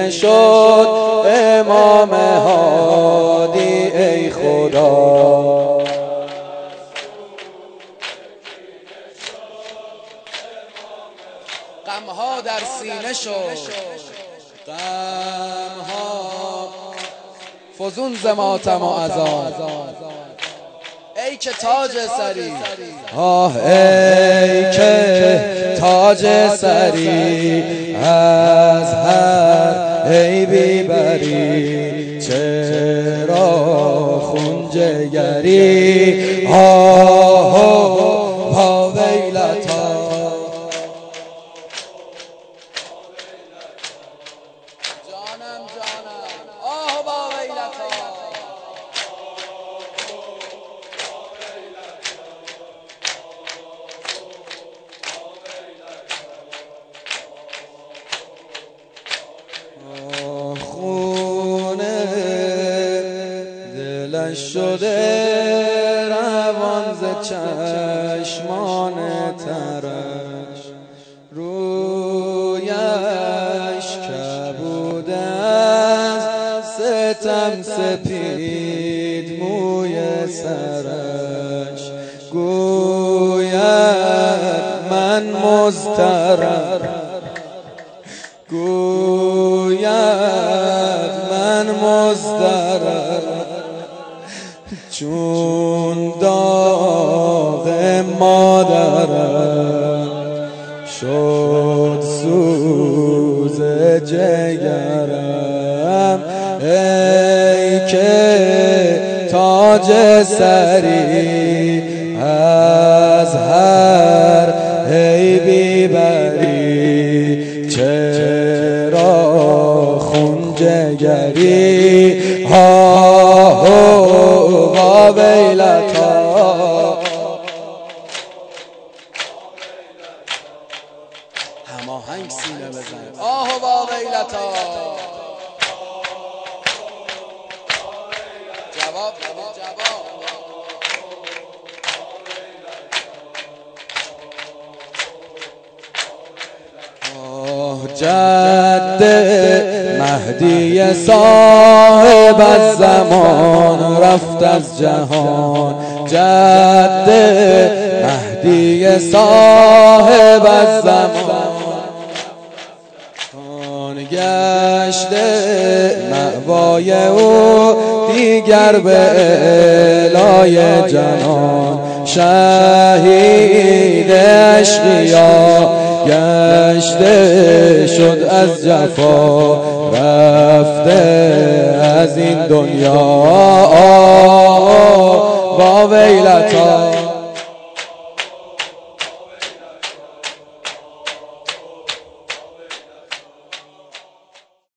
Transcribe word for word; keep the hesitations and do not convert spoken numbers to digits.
سینه شد امام هادی ای خدا. غمها در سینه شد، غمها فزون ز ماتم و عذاب. ای که تاج سری، آه ای که تاج سری از هر عیبی بری، چرا خون جگری آه وا ویلتا. جانم جانم آه وا ویلتا. خونه دلش شده روان ز چشمان ترش، رویش کبود از ستم سپید موی سرش، گوید من مضطرم، گوید من مضطرم، چون داغ مادرم شد سوز جگرم. ای که تاج سری از هر عیبی بری، چرا خون جگری آه وا ویلتا. هماهنگ سینه بزن آه وا ویلتا. جواب جواب جد مهدی صاحب الزمان رفت از جهان، جد مهدی صاحب الزمان گشته مأوای او دیگر به الای جنان، شهید اشقیا گشته شد از جفا، رفته از این دنیا وا ویلتا.